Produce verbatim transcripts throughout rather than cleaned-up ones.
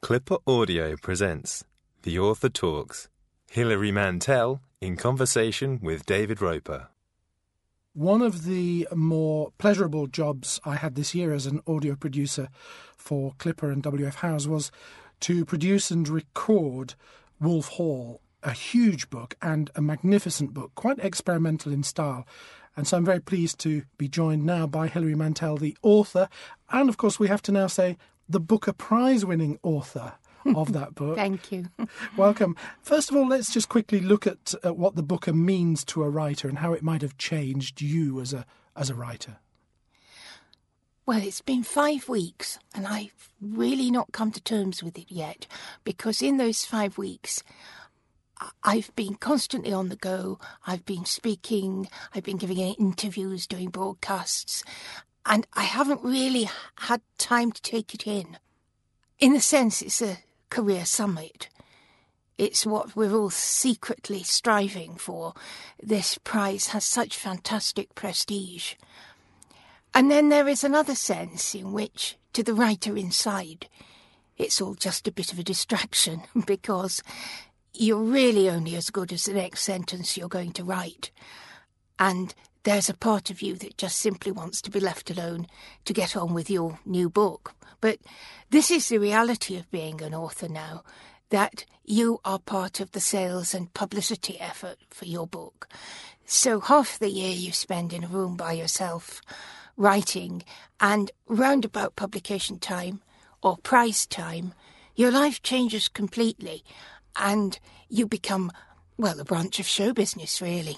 Clipper Audio presents The Author Talks. Hilary Mantel in conversation with David Roper. One of the more pleasurable jobs I had this year as an audio producer for Clipper and W F Howes was to produce and record Wolf Hall, a huge book and a magnificent book, quite experimental in style. And so I'm very pleased to be joined now by Hilary Mantel, the author, and of course we have to now say the Booker Prize-winning author of that book. Thank you. Welcome. First of all, let's just quickly look at, at what the Booker means to a writer and how it might have changed you as a as a writer. Well, it's been five weeks and I've really not come to terms with it yet, because in those five weeks I've been constantly on the go. I've been speaking, I've been giving interviews, doing broadcasts, and I haven't really had time to take it in. In a sense, it's a career summit. It's what we're all secretly striving for. This prize has such fantastic prestige. And then there is another sense in which, to the writer inside, it's all just a bit of a distraction, because you're really only as good as the next sentence you're going to write. And there's a part of you that just simply wants to be left alone to get on with your new book. But this is the reality of being an author now, that you are part of the sales and publicity effort for your book. So half the year you spend in a room by yourself writing, and round about publication time or prize time, your life changes completely and you become, well, a branch of show business, really.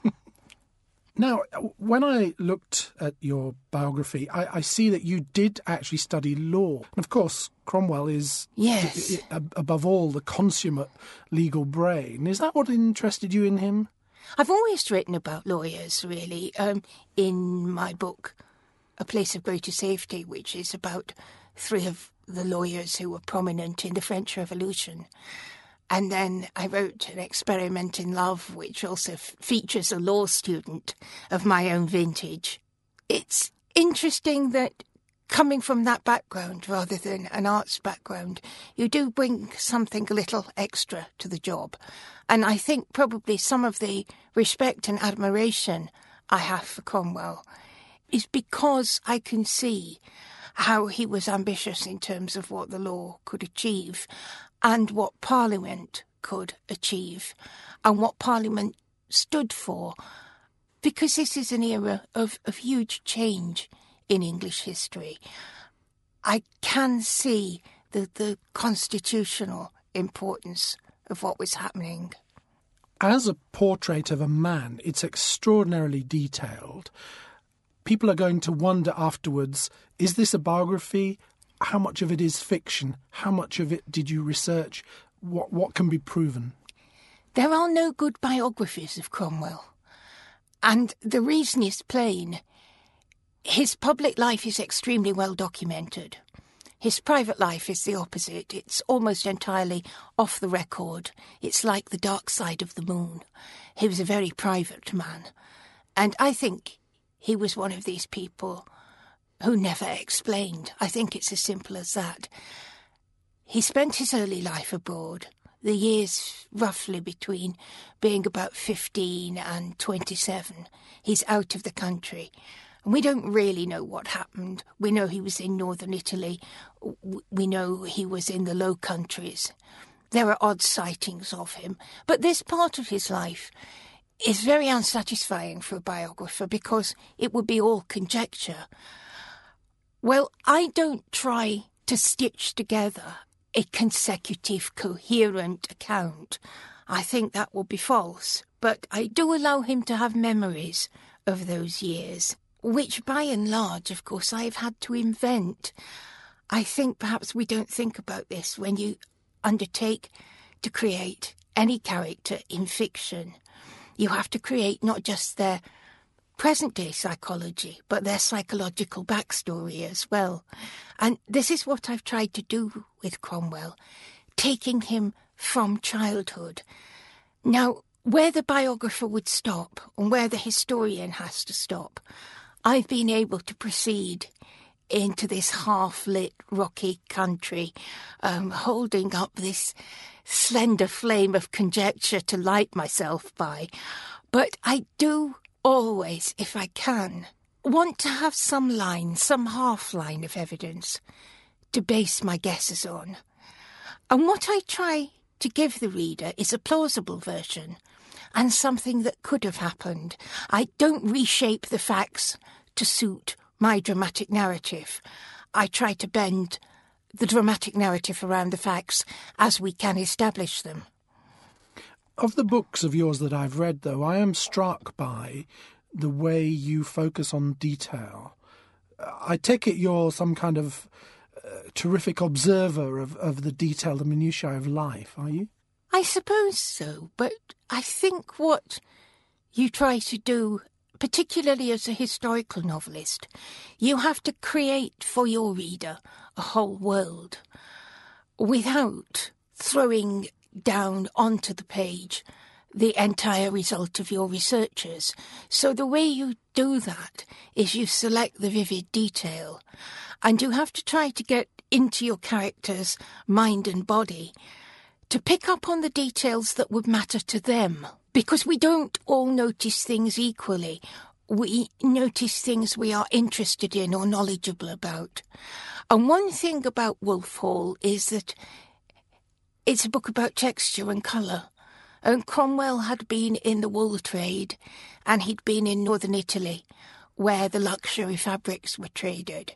Now, when I looked at your biography, I, I see that you did actually study law. And of course, Cromwell is, yes, d- d- above all, the consummate legal brain. Is that what interested you in him? I've always written about lawyers, really, um, in my book, A Place of Greater Safety, which is about three of the lawyers who were prominent in the French Revolution. And then I wrote An Experiment in Love, which also f- features a law student of my own vintage. It's interesting that coming from that background rather than an arts background, you do bring something a little extra to the job. And I think probably some of the respect and admiration I have for Cromwell is because I can see how he was ambitious in terms of what the law could achieve, and what Parliament could achieve, and what Parliament stood for, because this is an era of, of huge change in English history. I can see the, the constitutional importance of what was happening. As a portrait of a man, it's extraordinarily detailed. People are going to wonder afterwards, is this a biography? How much of it is fiction? How much of it did you research? What what can be proven? There are no good biographies of Cromwell. And the reason is plain. His public life is extremely well documented. His private life is the opposite. It's almost entirely off the record. It's like the dark side of the moon. He was a very private man. And I think he was one of these people who never explained. I think it's as simple as that. He spent his early life abroad, the years roughly between being about fifteen and twenty-seven. He's out of the country. And we don't really know what happened. We know he was in northern Italy. We know he was in the Low Countries. There are odd sightings of him. But this part of his life is very unsatisfying for a biographer, because it would be all conjecture. Well, I don't try to stitch together a consecutive, coherent account. I think that will be false. But I do allow him to have memories of those years, which by and large, of course, I've had to invent. I think perhaps we don't think about this when you undertake to create any character in fiction. You have to create not just their present-day psychology, but their psychological backstory as well. And this is what I've tried to do with Cromwell, taking him from childhood. Now, where the biographer would stop and where the historian has to stop, I've been able to proceed into this half-lit rocky country, um, holding up this slender flame of conjecture to light myself by. But I do always, if I can, want to have some line, some half-line of evidence to base my guesses on. And what I try to give the reader is a plausible version and something that could have happened. I don't reshape the facts to suit my dramatic narrative. I try to bend the dramatic narrative around the facts as we can establish them. Of the books of yours that I've read, though, I am struck by the way you focus on detail. I take it you're some kind of uh, terrific observer of, of the detail, the minutiae of life, are you? I suppose so, but I think what you try to do, particularly as a historical novelist, you have to create for your reader a whole world without throwing down onto the page the entire result of your researches. So the way you do that is you select the vivid detail, and you have to try to get into your character's mind and body to pick up on the details that would matter to them. Because we don't all notice things equally. We notice things we are interested in or knowledgeable about. And one thing about Wolf Hall is that it's a book about texture and colour. And Cromwell had been in the wool trade, and he'd been in northern Italy, where the luxury fabrics were traded.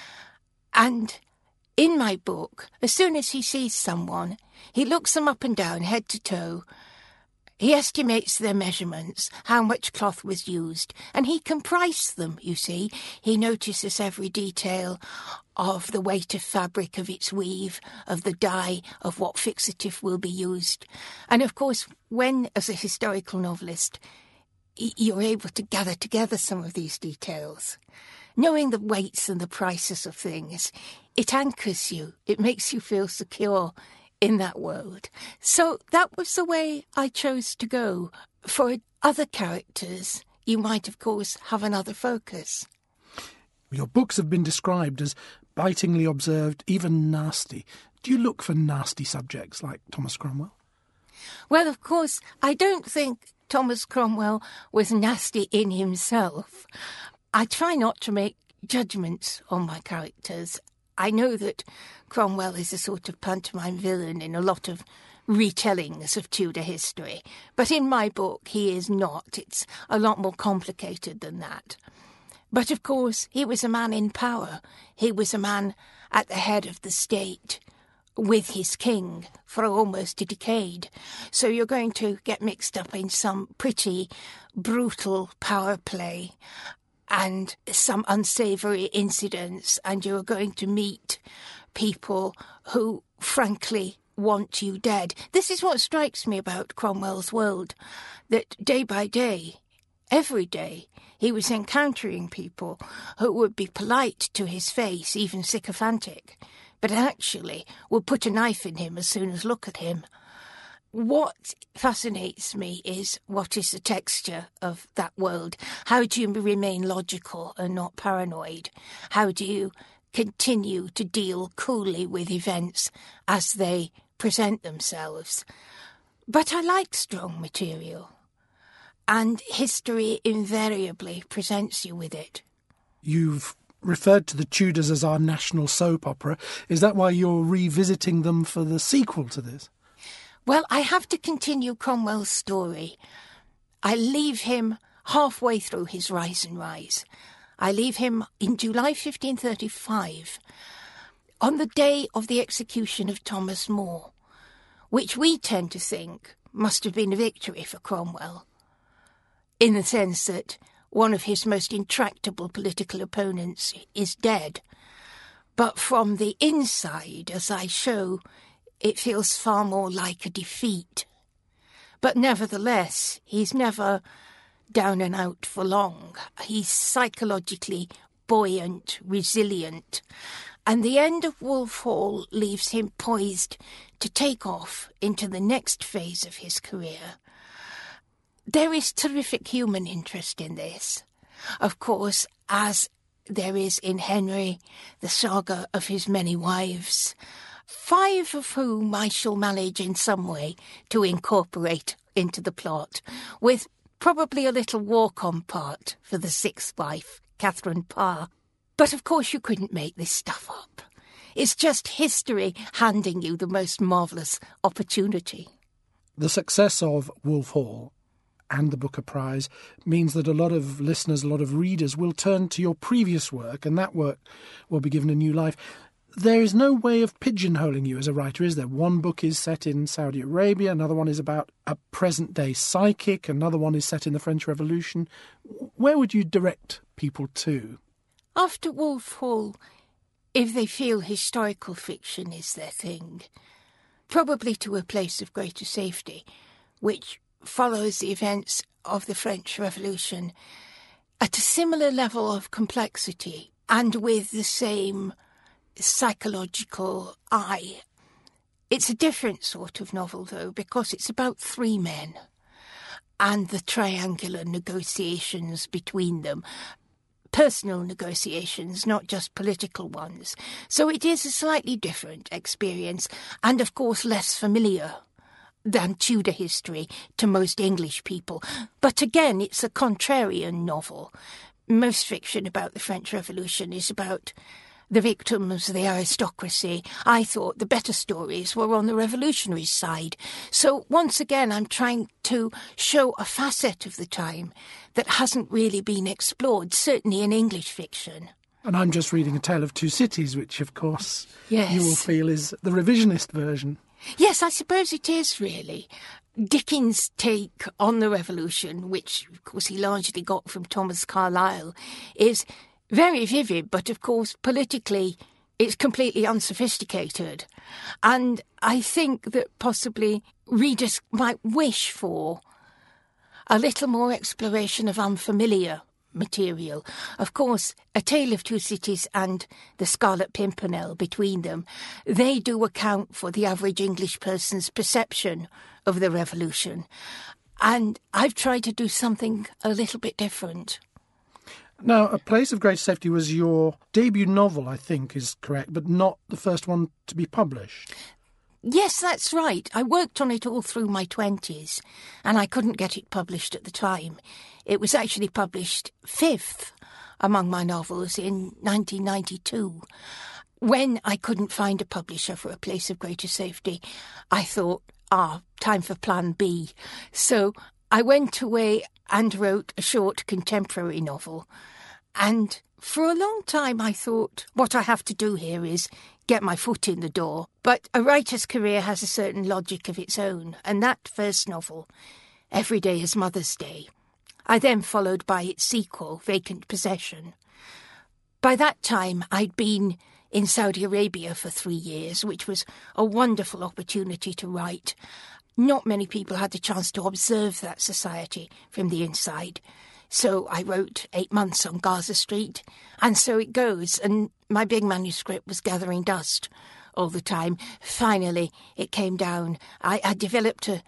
And in my book, as soon as he sees someone, he looks them up and down, head to toe. He estimates their measurements, how much cloth was used, and he can price them, you see. He notices every detail of the weight of fabric, of its weave, of the dye, of what fixative will be used. And of course, when, as a historical novelist, you're able to gather together some of these details, knowing the weights and the prices of things, it anchors you. It makes you feel secure in that world. So that was the way I chose to go. For other characters, you might, of course, have another focus. Your books have been described as bitingly observed, even nasty. Do you look for nasty subjects like Thomas Cromwell? Well, of course, I don't think Thomas Cromwell was nasty in himself. I try not to make judgments on my characters. I know that Cromwell is a sort of pantomime villain in a lot of retellings of Tudor history, but in my book he is not. It's a lot more complicated than that. But of course he was a man in power. He was a man at the head of the state with his king for almost a decade. So you're going to get mixed up in some pretty brutal power play and some unsavoury incidents, and you're going to meet people who, frankly, want you dead. This is what strikes me about Cromwell's world, that day by day, every day, he was encountering people who would be polite to his face, even sycophantic, but actually would put a knife in him as soon as look at him. What fascinates me is what is the texture of that world. How do you remain logical and not paranoid? How do you continue to deal coolly with events as they present themselves? But I like strong material, and history invariably presents you with it. You've referred to the Tudors as our national soap opera. Is that why you're revisiting them for the sequel to this? Well, I have to continue Cromwell's story. I leave him halfway through his rise and rise. I leave him in July fifteen thirty-five, on the day of the execution of Thomas More, which we tend to think must have been a victory for Cromwell, in the sense that one of his most intractable political opponents is dead. But from the inside, as I show, it feels far more like a defeat. But nevertheless, he's never down and out for long. He's psychologically buoyant, resilient. And the end of Wolf Hall leaves him poised to take off into the next phase of his career. There is terrific human interest in this. Of course, as there is in Henry the saga of his many wives, five of whom I shall manage in some way to incorporate into the plot, with probably a little walk-on part for the sixth wife, Catherine Parr. But of course you couldn't make this stuff up. It's just history handing you the most marvellous opportunity. The success of Wolf Hall and the Booker Prize means that a lot of listeners, a lot of readers will turn to your previous work, and that work will be given a new life. There is no way of pigeonholing you as a writer, is there? One book is set in Saudi Arabia, another one is about a present-day psychic, another one is set in the French Revolution. Where would you direct people to? After Wolf Hall, if they feel historical fiction is their thing, probably to A Place of Greater Safety, which follows the events of the French Revolution at a similar level of complexity and with the same psychological eye. It's a different sort of novel, though, because it's about three men and the triangular negotiations between them. Personal negotiations, not just political ones. So it is a slightly different experience and, of course, less familiar than Tudor history to most English people. But again, it's a contrarian novel. Most fiction about the French Revolution is about the victims, the aristocracy. I thought the better stories were on the revolutionary side. So once again, I'm trying to show a facet of the time that hasn't really been explored, certainly in English fiction. And I'm just reading A Tale of Two Cities, which, of course, yes. you will feel is the revisionist version. Yes, I suppose it is, really. Dickens' take on the revolution, which, of course, he largely got from Thomas Carlyle, is very vivid, but of course, politically, it's completely unsophisticated. And I think that possibly readers might wish for a little more exploration of unfamiliar material. Of course, A Tale of Two Cities and The Scarlet Pimpernel, between them, they do account for the average English person's perception of the revolution. And I've tried to do something a little bit different. Now, A Place of Greater Safety was your debut novel, I think, is correct, but not the first one to be published. Yes, that's right. I worked on it all through my twenties, and I couldn't get it published at the time. It was actually published fifth among my novels in nineteen ninety-two. When I couldn't find a publisher for A Place of Greater Safety, I thought, ah, time for plan B. So I went away and wrote a short contemporary novel. And for a long time I thought, what I have to do here is get my foot in the door. But a writer's career has a certain logic of its own. And that first novel, Every Day is Mother's Day, I then followed by its sequel, Vacant Possession. By that time, I'd been in Saudi Arabia for three years, which was a wonderful opportunity to write. Not many people had the chance to observe that society from the inside. So I wrote Eight Months on Gaza Street, and so it goes. And my big manuscript was gathering dust all the time. Finally, it came down. I, I developed a,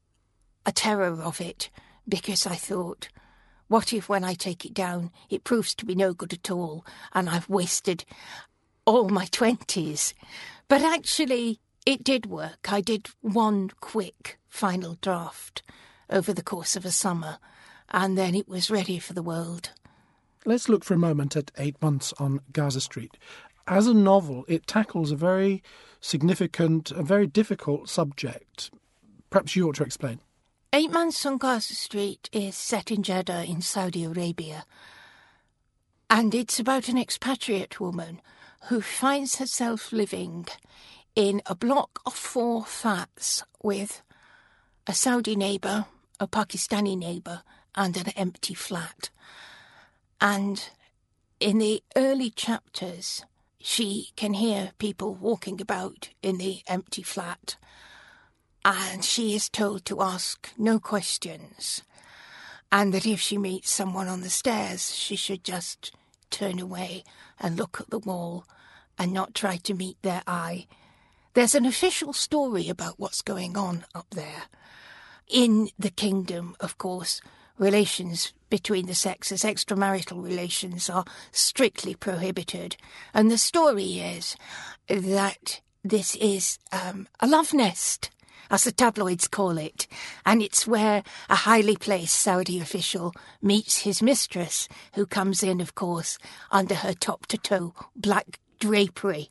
a terror of it, because I thought, what if when I take it down, it proves to be no good at all, and I've wasted all my twenties? But actually, it did work. I did one quick final draft over the course of a summer, and then it was ready for the world. Let's look for a moment at Eight Months on Gaza Street. As a novel, it tackles a very significant, a very difficult subject. Perhaps you ought to explain. Eight Months on Gaza Street is set in Jeddah in Saudi Arabia, and it's about an expatriate woman who finds herself living in a block of four flats with a Saudi neighbour, a Pakistani neighbour, and an empty flat. And in the early chapters, she can hear people walking about in the empty flat, and she is told to ask no questions, and that if she meets someone on the stairs, she should just turn away and look at the wall and not try to meet their eye. There's an official story about what's going on up there. In the kingdom, of course, relations between the sexes, extramarital relations, are strictly prohibited. And the story is that this is um, a love nest, as the tabloids call it, and it's where a highly placed Saudi official meets his mistress, who comes in, of course, under her top-to-toe black drapery.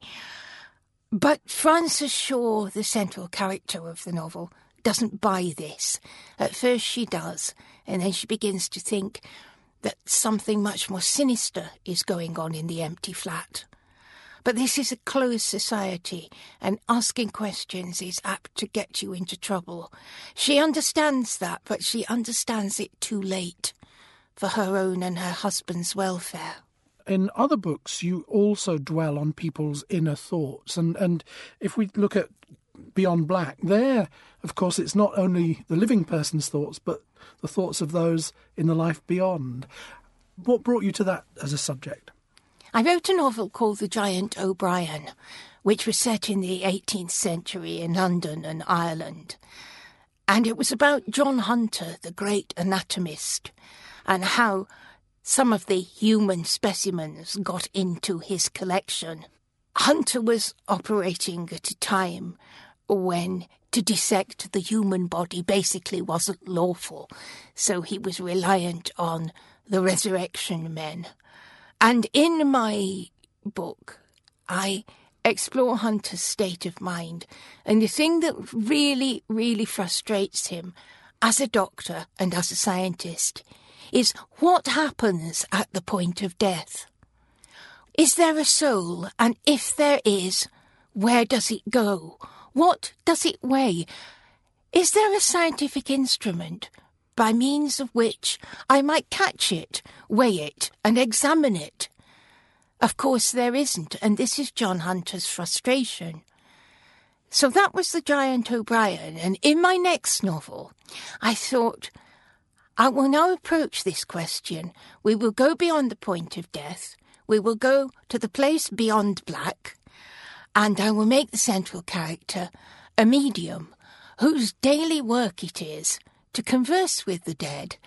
But Frances Shaw, the central character of the novel, doesn't buy this. At first she does, and then she begins to think that something much more sinister is going on in the empty flat. But this is a closed society, and asking questions is apt to get you into trouble. She understands that, but she understands it too late for her own and her husband's welfare. In other books, you also dwell on people's inner thoughts. And, and if we look at Beyond Black, there, of course, it's not only the living person's thoughts, but the thoughts of those in the life beyond. What brought you to that as a subject? I wrote a novel called The Giant O'Brien, which was set in the eighteenth century in London and Ireland. And it was about John Hunter, the great anatomist, and how some of the human specimens got into his collection. Hunter was operating at a time when to dissect the human body basically wasn't lawful, so he was reliant on the resurrection men. And in my book, I explore Hunter's state of mind, and the thing that really, really frustrates him as a doctor and as a scientist is what happens at the point of death. Is there a soul? And if there is, where does it go? What does it weigh? Is there a scientific instrument by means of which I might catch it, weigh it, and examine it? Of course there isn't, and this is John Hunter's frustration. So that was The Giant O'Brien, and in my next novel, I thought, I will now approach this question. We will go beyond the point of death. We will go to the place beyond black, and I will make the central character a medium whose daily work it is to converse with the dead,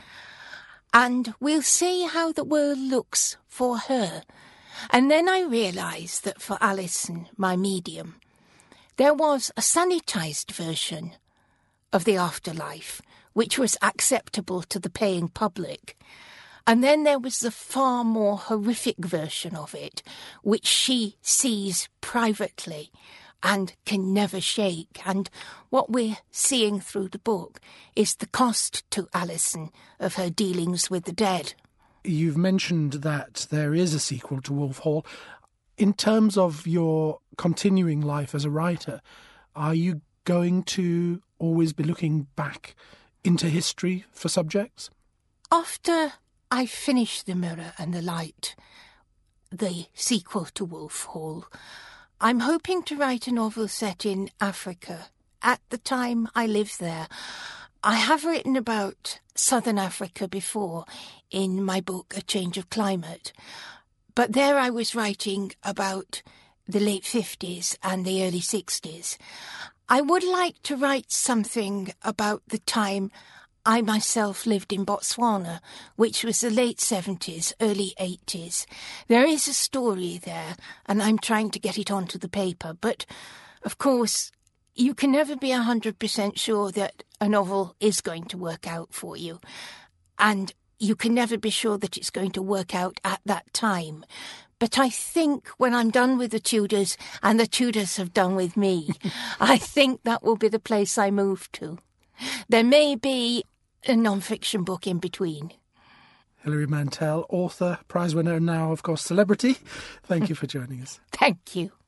and we'll see how the world looks for her. And then I realised that for Alison, my medium, there was a sanitised version of the afterlife, which was acceptable to the paying public. And then there was the far more horrific version of it, which she sees privately and can never shake. And what we're seeing through the book is the cost to Alison of her dealings with the dead. You've mentioned that there is a sequel to Wolf Hall. In terms of your continuing life as a writer, are you going to always be looking back into history for subjects? After I finish The Mirror and the Light, the sequel to Wolf Hall, I'm hoping to write a novel set in Africa. At the time I lived there, I have written about southern Africa before in my book A Change of Climate, but there I was writing about the late fifties and the early sixties. I would like to write something about the time I myself lived in Botswana, which was the late seventies, early eighties. There is a story there, and I'm trying to get it onto the paper, but, of course, you can never be one hundred percent sure that a novel is going to work out for you, and you can never be sure that it's going to work out at that time. But I think when I'm done with the Tudors, and the Tudors have done with me, I think that will be the place I move to. There may be a non-fiction book in between. Hilary Mantel, author, prize winner, and now, of course, celebrity. Thank you for joining us. Thank you.